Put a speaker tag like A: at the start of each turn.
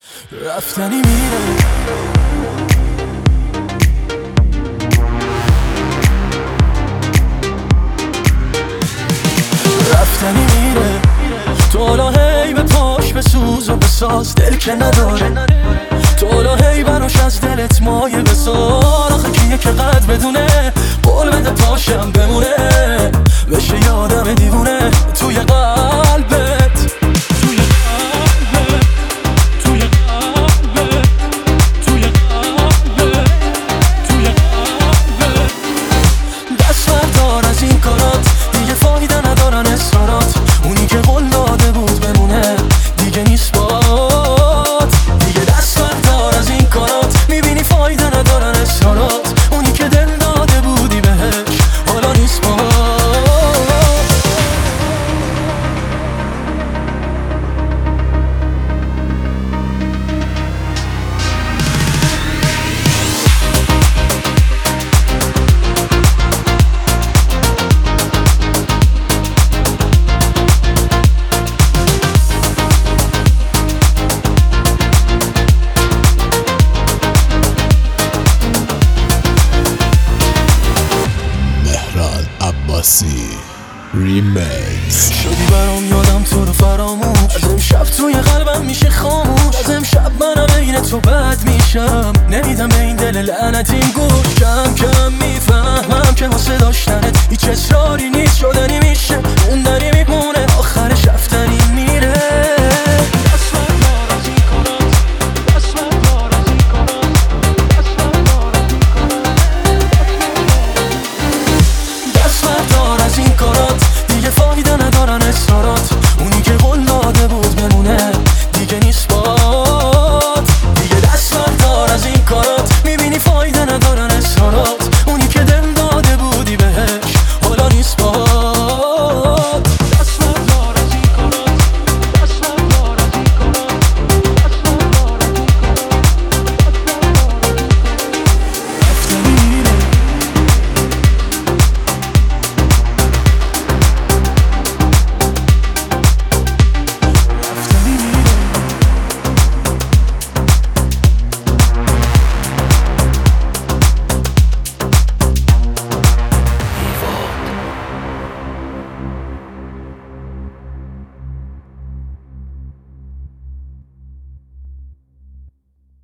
A: رفتنی میره، رفتنی میره. تو حالا هی به پاش بسوز و بساز، دل که نداره. تو حالا هی براش از دلت مایه بسار. آخه کیه که قد بدونه قول بده پاشم بمونه، بشه یادم دیوونه توی قلبت، توی قلبت، توی قلبت، توی قلبت، توی قلبت. دست بردار از این کارات، دیگه فایده ندارن اصرارات. اونی که قول داده بود بمونه دیگه نیست بات. دیگه دست بردار از این کارات، میبینی فایده ندارن اصرارات. اونی که دل داده بودی بهش حالا نیست بات.
B: ریمیکس.
A: شدی برام یادم تو رو فراموش، از امشب توی قلبم میشه خاموش. از امشب منم بین تو بد میشم، نمیدم به این دل لعنتیم گوش. کم کم میفهمم که واسه داشتنت هیچ اصراری نیست، شدنی میشه موندنی